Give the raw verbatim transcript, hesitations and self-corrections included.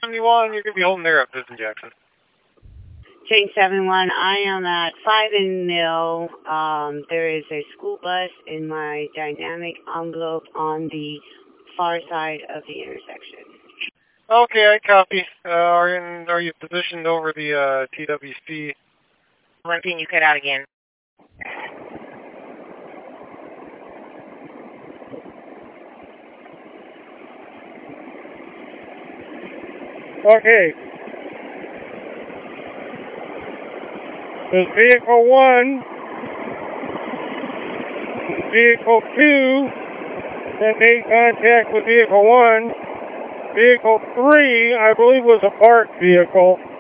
seventy-one, you're going to be holding there at Vincent Jackson. Change seven one, I am at five and nil. Um, there is a school bus in my dynamic envelope on the far side of the intersection. Okay, I copy. Uh, are, in, are you positioned over the uh, T W C? One pin, you cut out again. Okay. There's vehicle one, vehicle two, that made contact with vehicle one. Vehicle three, I believe, was a parked vehicle.